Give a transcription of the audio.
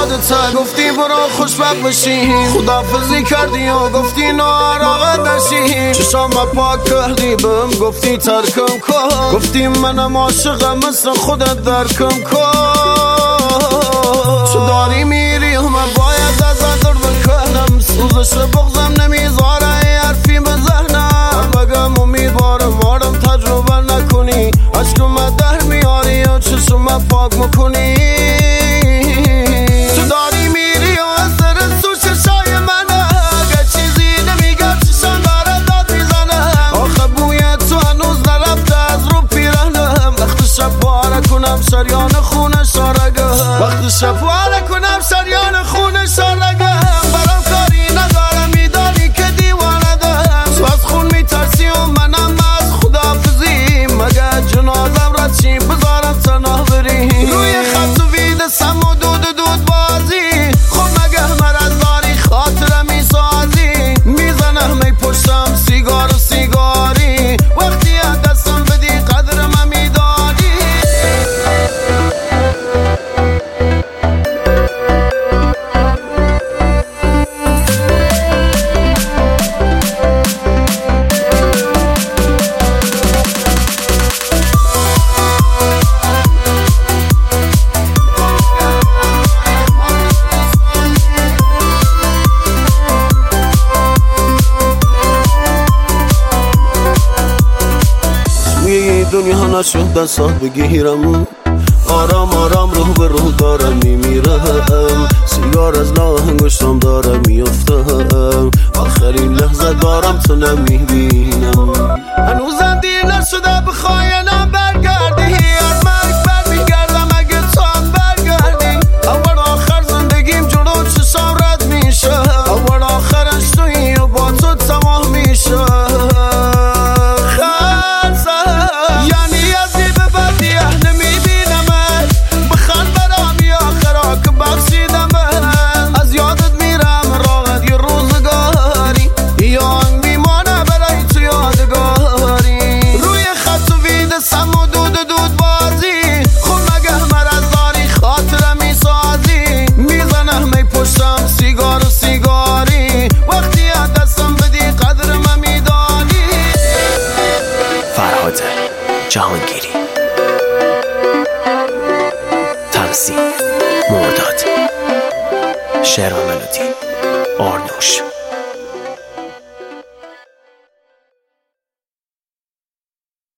یادت گفتی برو خوشبخت بشی، خدافزی کردی و گفتی ناراحت نشی. چشام پاک کردی بهم گفتی ترکم کن، گفتی منم عاشقم مثل خودت درکم کن. تو داری میری و من باید ازت دور بکنم، سوزش بغزم نمیذاره حرفی بزنم. بگم امیدوارم تجربه نکنی، عشقم در میاری و چشم پاک میکنی. تو داری میری و اثر تو چشای منه، اگه چیزی نمیگم چشم داره داد میزنه. آخه بوی تو هنوز نرفته از رو پیرنم، وقت شب پاره کنم شریان خونه شارگم، وقت شب پاره کنم شریان خونه شارگم. برام کاری ندارم میدانی که دیوانه دارم، تو از خون میترسی و منم از خدافزی. مگه جنازم را چی بذارم تنها بری، روی خط و وید سم و دود بازی. خب مگه مرز داری خاطره میسازی، میزنم می پشتم سیگار و سیگاری. وقتی دستم بدی قدر من میدانی. دنیا نشد دستات بگیرم، آرام آرام روح به روح دارم میمیرم. سیگار از لاه انگشتم دارم میفتم، آخرین لحظه دارم تو نمیبینم. هنوزم دیر نشده بخواینم برگردی، از مرگ برمیگردم اگه تو هم برگردی. اول آخر زندگیم جلو چشم رد میشه، اول آخرش تویی و با تو تمام میشه. جهانگیری، تنظیم مرداد، شعر و ملودی آرنوش.